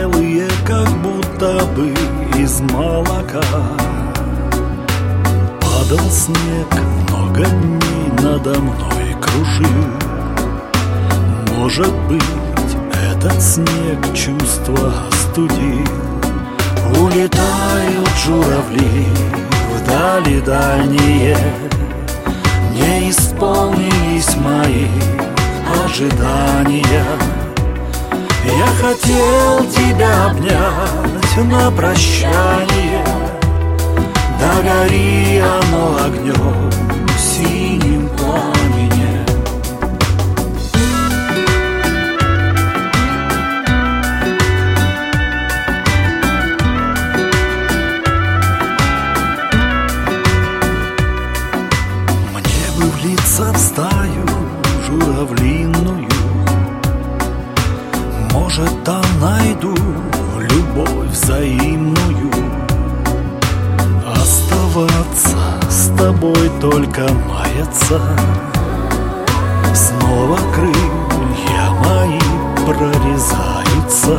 белые, как будто бы из молока. Падал снег, много дней надо мной кружил. Может быть, этот снег чувства остудил. Улетают журавли вдали дальние, не исполнились мои ожидания. Я хотел тебя обнять на прощание, да гори оно огнем в синем пламени. Мне бы влиться в стаю журавлиную, может, там найду любовь взаимную. Оставаться с тобой только маяться, снова крылья мои прорезаются.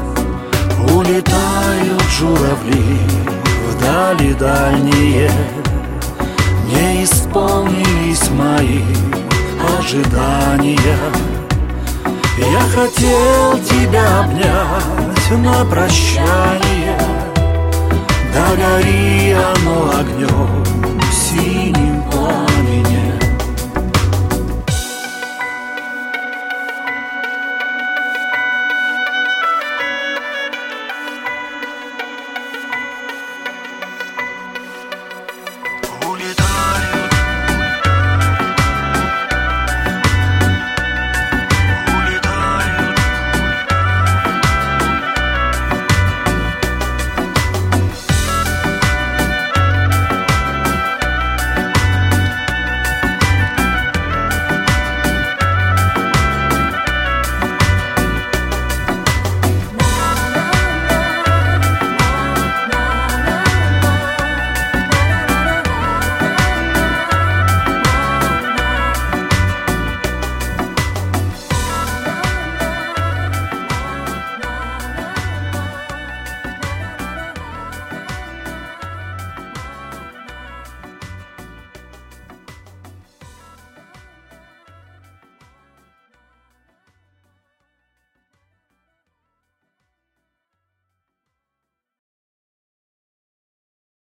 Улетают журавли вдали дальние, не исполнились мои ожидания. Я хотел тебя обнять на прощание, да гори оно огнем в синем